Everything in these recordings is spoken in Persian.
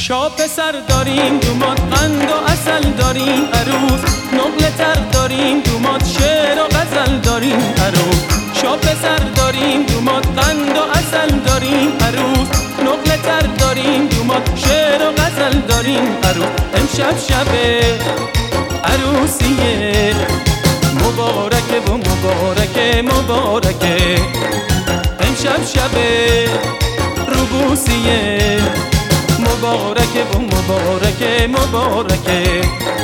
شا پسر داریم دومات قند و عسل داریم عروس، نقل تر داریم دومات شعر و غزل داریم عروس. شا پسر داریم دومات قند و عسل داریم عروس، نقل تر داریم دومات شعر و غزل داریم عروس. امشب شب عروسیه مبارکه و مبارکه مبارکه، امشب شب روبوسیه مبارکه و مبارکه مبارکه.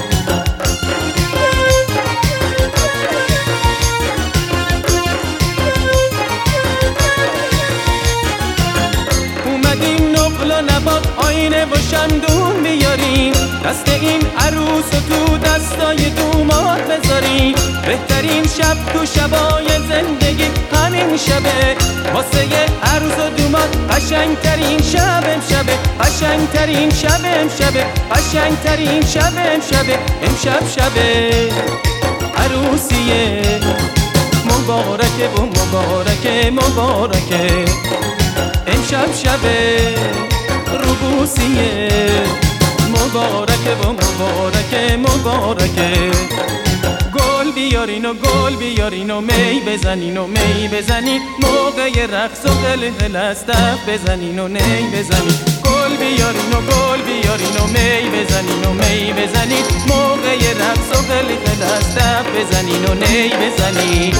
اومدیم نقل و نبات آینه و شمدون بیاریم، دست این عروس و تو دستای دومات بذاریم. بهترین شب تو شبای زندگی همین شبه، واسه عروس و دومات قشنگترین شب امشبه، قشنگترین شب امشبه، قشنگترین شب امشبه. امشب شبه عروسیه مبارکه و مبارکه مبارکه، امشب شبه روبوسیه مبارکه و مبارکه مبارکه. گل بیارین و گل بیارین و می بزنین و می بزنین، موقع رقص و قلقل است دف بزنین و نی بزنین. گل بیارین و گل بیارین و می بزنین و می بزنین، موقع رقص و قلقل است دف بزنین و نی بزنین.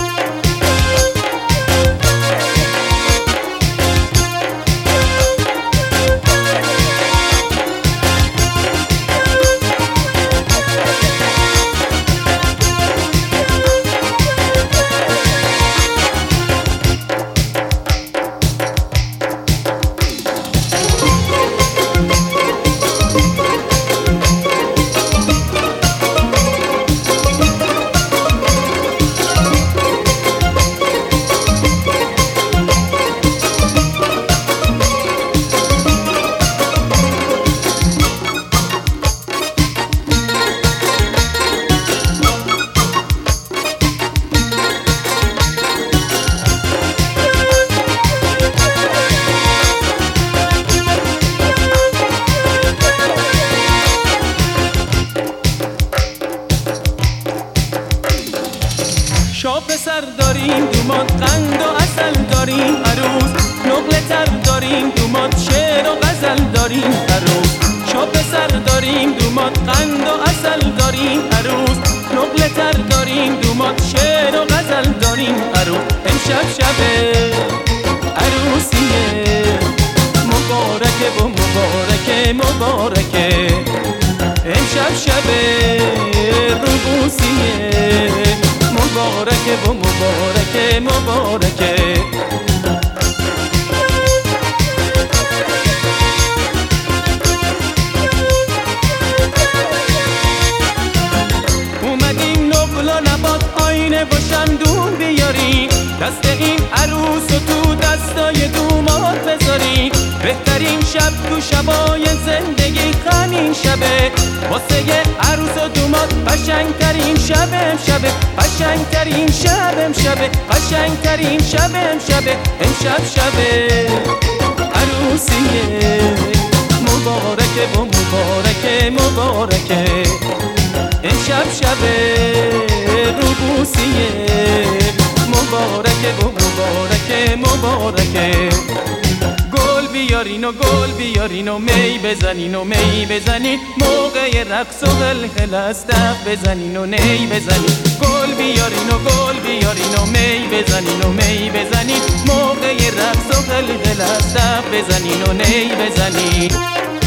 شا پسر داریم دومات قند و عسل داریم عروس، نقل تر داریم دومات شعر و غزل داریم عروس. شا پسر داریم دومات قند و عسل داریم عروس، نقل تر داریم دومات شعر و غزل داریم عروس. امشب شب عروسیه مبارکه و مبارکه مبارکه، امشب شب روبوسیه مبارکه و مبارکه مبارکه. اومدیم نقل و نبات آینه و شمدون بیاریم، دست این عروس و تو دستای دومات بذاریم. بهترین شب تو شبای زندگی همین شبه، واسه عروس و دومات قشنگترین شب امشبه، قشنگترین شب امشبه، قشنگترین شب امشبه. امشب شبه عروسیه مبارکه و مبارکه مبارکه، امشب شبه روبوسیه مبارکه و مبارکه مبارکه. گل بیارین و گل بیارین و می بزنین و می بزنین، موقع رقص و قلقل است دف بزنین و نی بزنین. گل بیارین و گل بیارین و می بزنین و می بزنین، موقع رقص و قلقل است دف بزنین و نی بزنین.